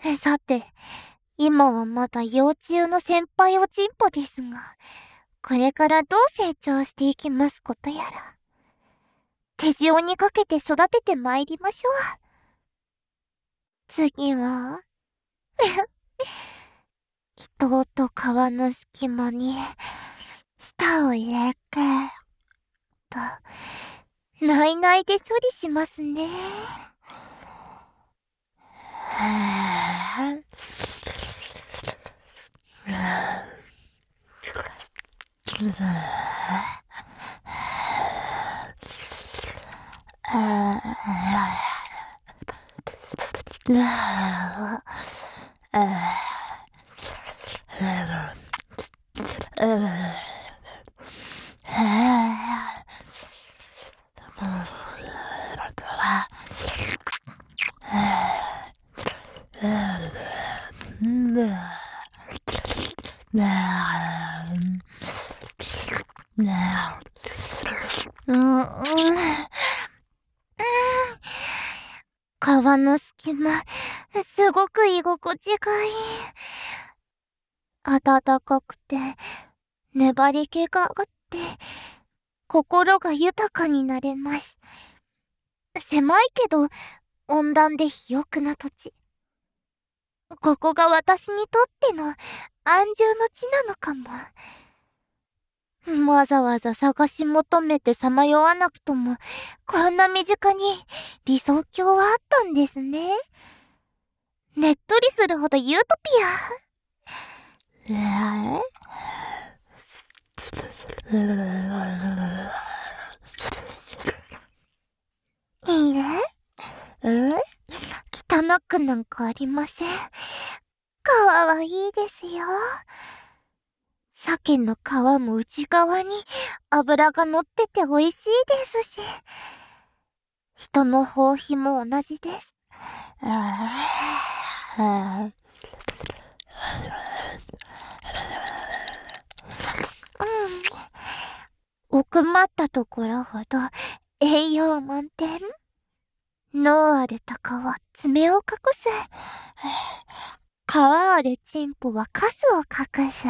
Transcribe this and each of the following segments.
さて、今はまだ幼虫の先輩おちんぽですが、これからどう成長していきますことやら。手塩にかけて育てて参りましょう。次は、人と皮の隙間に、舌を入れて、と、ないないで処理しますね。皮の隙間、すごく居心地がいい。暖かくて、粘り気があって、心が豊かになれます。狭いけど、温暖で肥沃な土地。ここが私にとっての安住の地なのかも。わざわざ探し求めてさまよわなくとも、こんな身近に理想郷はあったんですね。ねっとりするほどユートピア。いいね。汚くなんかありません。皮はいいですよ。鮭の皮も内側に脂が乗ってて美味しいですし、人の包皮も同じです。奥まったところほど栄養満点。脳あるタカは爪を隠す。皮あるチンポはカスを隠す。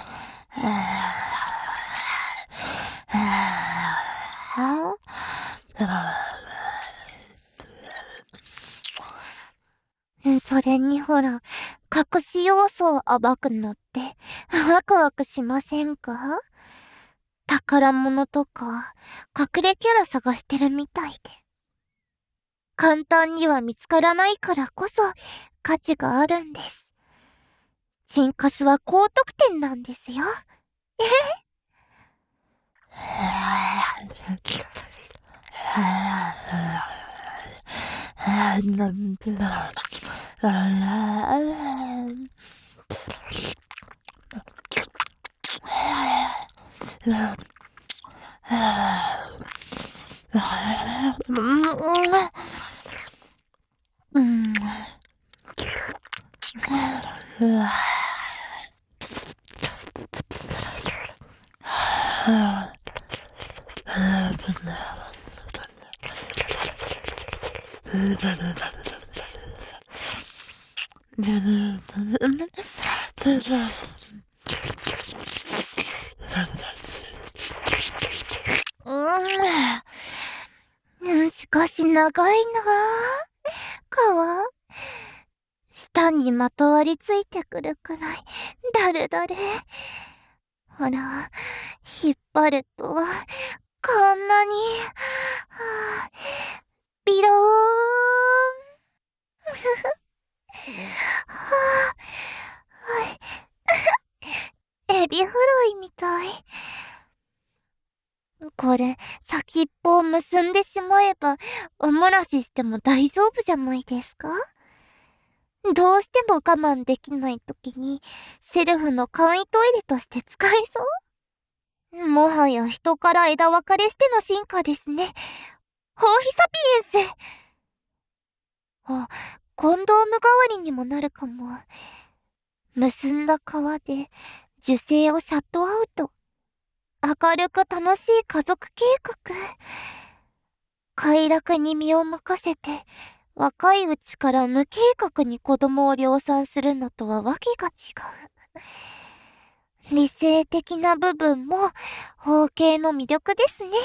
それにほら、隠し要素を暴くのってワクワクしませんか？宝物とか隠れキャラ探してるみたいで。簡単には見つからないからこそ価値があるんです。チンカスは高得点なんですよ。しかし長いなぁ。皮舌にまとわりついてくるくらいだるだる。ほら、引っ張るとこんなに、ビローン。エビフライみたい。これ、先っぽを結んでしまえば、おもらししても大丈夫じゃないですか？どうしても我慢できないときに、セルフの簡易トイレとして使えそう？もはや人から枝分かれしての進化ですね。ホーヒサピエンス。コンドーム代わりにもなるかも。結んだ皮で、受精をシャットアウト。明るく楽しい家族計画。快楽に身を任せて、 若いうちから無計画に子供を量産するのとはわけが違う。理性的な部分も包茎の魅力ですね。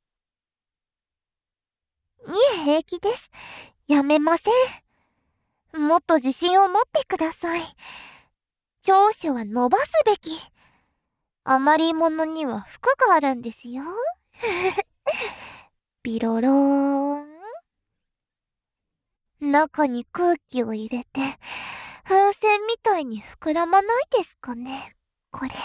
いえ、平気です。やめません。もっと自信を持ってください。長所は伸ばすべき。余り物には服があるんですよ。ビロローン。中に空気を入れて、風船みたいに膨らまないですかね、これ。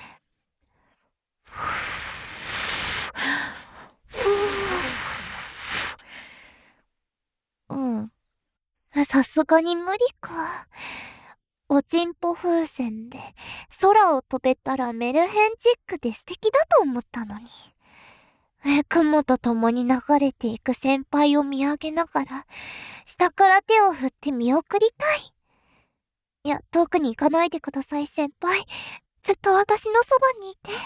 うん。さすがに無理か。おちんぽ風船で空を飛べたらメルヘンチックで素敵だと思ったのに。雲と共に流れていく先輩を見上げながら、下から手を振って見送りたい。いや、遠くに行かないでください、先輩。ずっと私のそばにいて。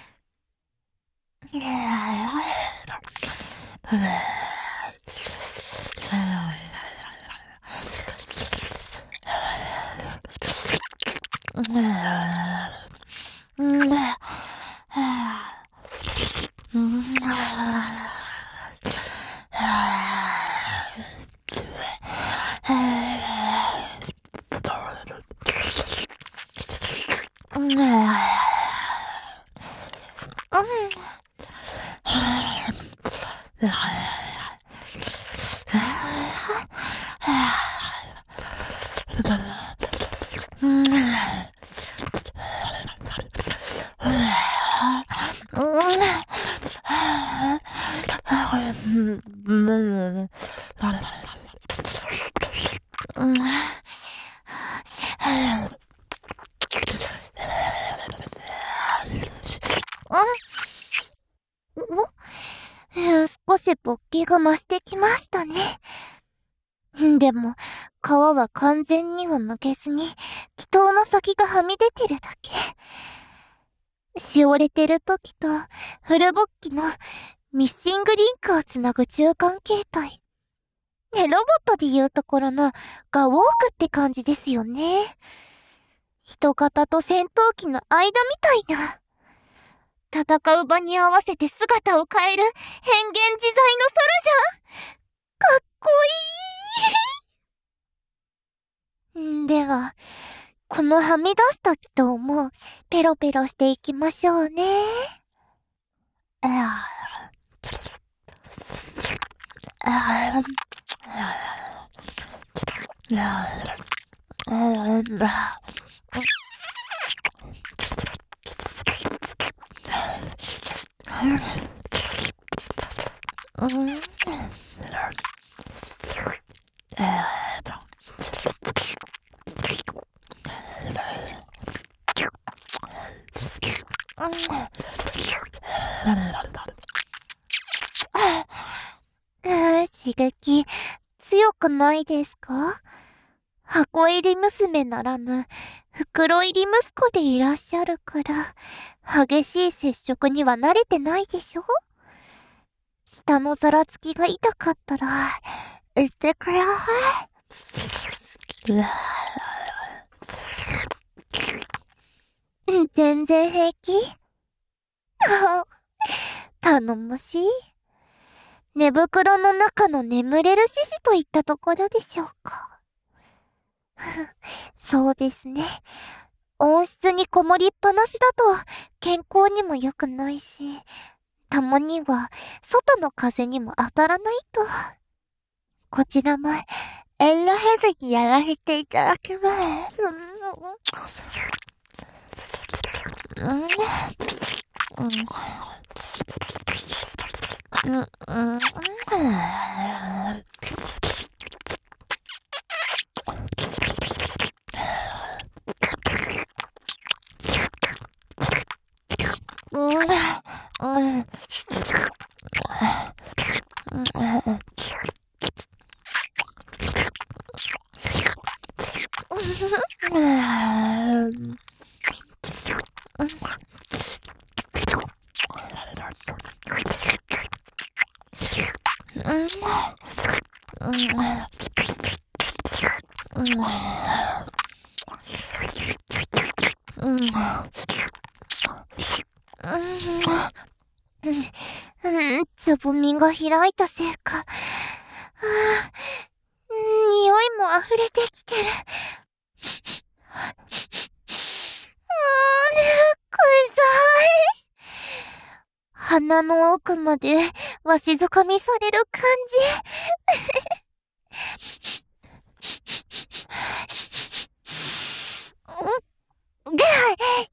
少し勃起が増してきましたね。でも、皮は完全には剥けずに、気筒の先がはみ出てるだけ。しおれてる時と、フル勃起のミッシングリンクをつなぐ中間形態。ロボットで言うところのガウォークって感じですよね。人型と戦闘機の間みたいな。戦う場に合わせて姿を変える変幻自在のソルジャー。かっこいい。では、このはみ出した気筒もペロペロしていきましょうね。刺激、強くないですか？箱入り娘ならぬ、袋入り息子でいらっしゃるから、激しい接触には慣れてないでしょ？下のざらつきが痛かったら、言ってください。全然平気？頼もしい。寝袋の中の眠れる獅子といったところでしょうか。そうですね。温室にこもりっぱなしだと健康にも良くないし、たまには外の風にも当たらないと。こちらも遠慮せずにやらせていただきます。 つぼみが開いたせいか。匂いも溢れてきてる。臭い。鼻の奥までわしづかみされる感じ。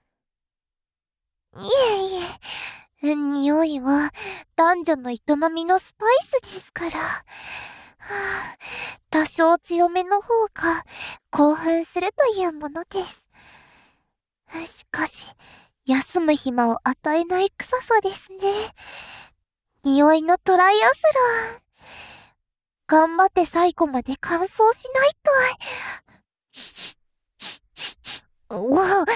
いえいえ、匂いは男女の営みのスパイスですから。多少強めの方が興奮するというものです。しかし、休む暇を与えない臭さですね。匂いのトライアスロン。頑張って最後まで乾燥しないと。うわ、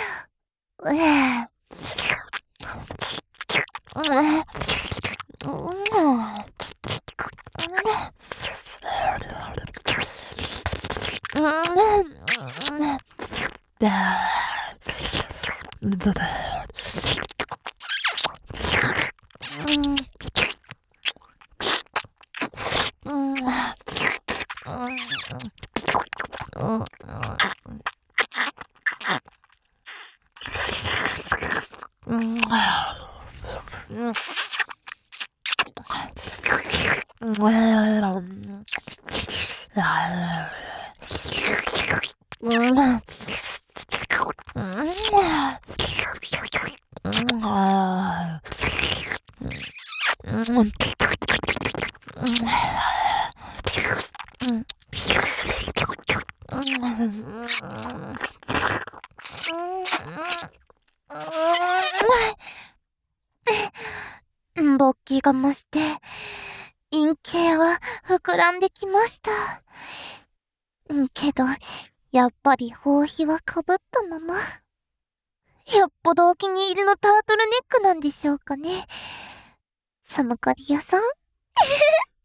勃起が増して、陰茎は膨らんできました。けど、やっぱり包皮はかぶったまま。よっぽどお気に入りのタートルネックなんでしょうかね。サムカリアさん